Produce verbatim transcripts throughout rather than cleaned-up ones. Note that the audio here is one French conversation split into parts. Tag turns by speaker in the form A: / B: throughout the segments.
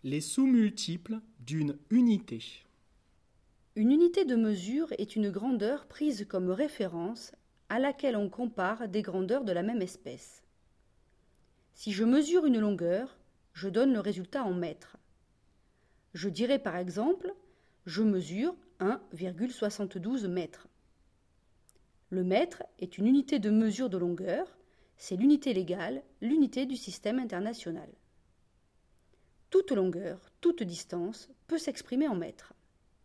A: Les sous-multiples d'une unité.
B: Une unité de mesure est une grandeur prise comme référence à laquelle on compare des grandeurs de la même espèce. Si je mesure une longueur, je donne le résultat en mètres. Je dirai par exemple, je mesure un virgule soixante-douze mètres. Le mètre est une unité de mesure de longueur, c'est l'unité légale, l'unité du système international. Toute longueur, toute distance peut s'exprimer en mètres.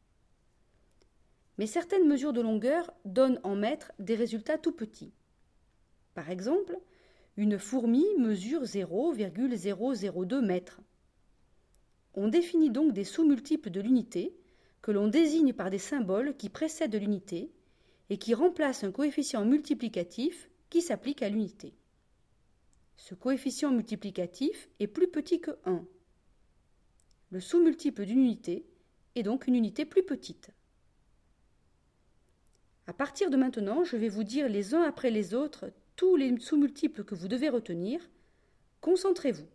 B: Mais certaines mesures de longueur donnent en mètres des résultats tout petits. Par exemple, une fourmi mesure zéro virgule zéro zéro deux mètres. On définit donc des sous-multiples de l'unité que l'on désigne par des symboles qui précèdent l'unité et qui remplacent un coefficient multiplicatif qui s'applique à l'unité. Ce coefficient multiplicatif est plus petit que un. Le sous-multiple d'une unité est donc une unité plus petite. À partir de maintenant, je vais vous dire les uns après les autres tous les sous-multiples que vous devez retenir. Concentrez-vous.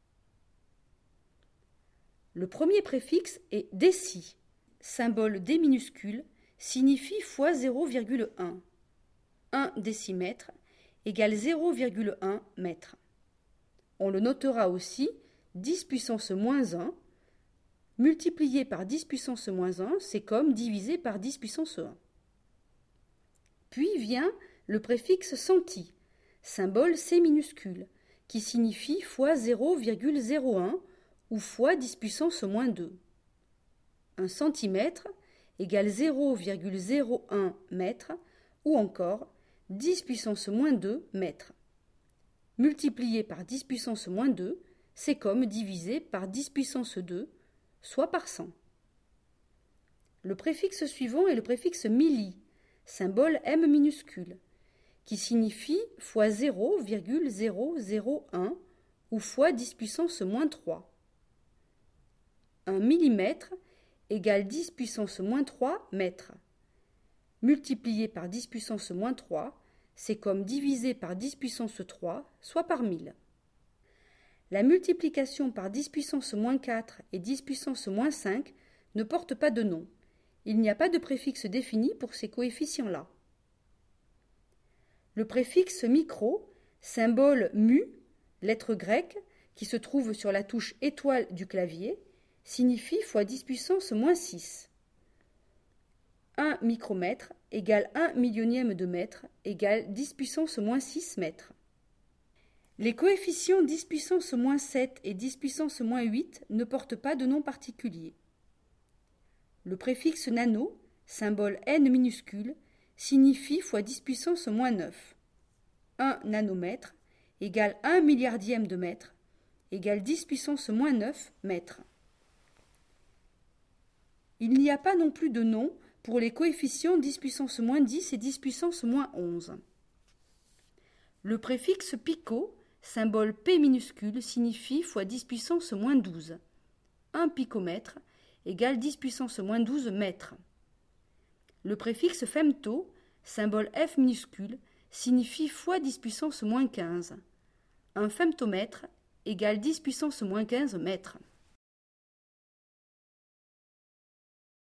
B: Le premier préfixe est déci, symbole D minuscule, signifie fois zéro virgule un. un décimètre égale zéro virgule un mètre. On le notera aussi dix puissance moins un. Multiplié par dix puissance moins un, c'est comme divisé par dix puissance un. Puis vient le préfixe centi, symbole C minuscule, qui signifie fois zéro virgule zéro un ou fois dix puissance moins deux. Un centimètre égale zéro virgule zéro un mètre ou encore dix puissance moins deux mètres. Multiplié par dix puissance moins deux, c'est comme divisé par dix puissance deux, soit par cent. Le préfixe suivant est le préfixe milli, symbole M minuscule, qui signifie fois zéro virgule zéro zéro un ou fois dix puissance moins trois. Un millimètre égale dix puissance moins trois mètres. Multiplié par dix puissance moins trois, c'est comme divisé par dix puissance trois, soit par mille. La multiplication par dix puissance moins quatre et dix puissance moins cinq ne porte pas de nom. Il n'y a pas de préfixe défini pour ces coefficients-là. Le préfixe micro, symbole mu, lettre grecque, qui se trouve sur la touche étoile du clavier, signifie fois dix puissance moins six. un micromètre égale un millionième de mètre égale dix puissance moins six mètres. Les coefficients dix puissance moins sept et dix puissance moins huit ne portent pas de nom particulier. Le préfixe nano, symbole N minuscule, signifie fois dix puissance moins neuf. un nanomètre égale un milliardième de mètre égale dix puissance moins neuf mètres. Il n'y a pas non plus de nom pour les coefficients dix puissance moins dix et dix puissance moins onze. Le préfixe pico, symbole P minuscule, signifie fois dix puissance moins douze. un picomètre égale dix puissance moins douze mètres. Le préfixe femto, symbole F minuscule, signifie fois dix puissance moins quinze. Un femtomètre égale dix puissance moins quinze mètres.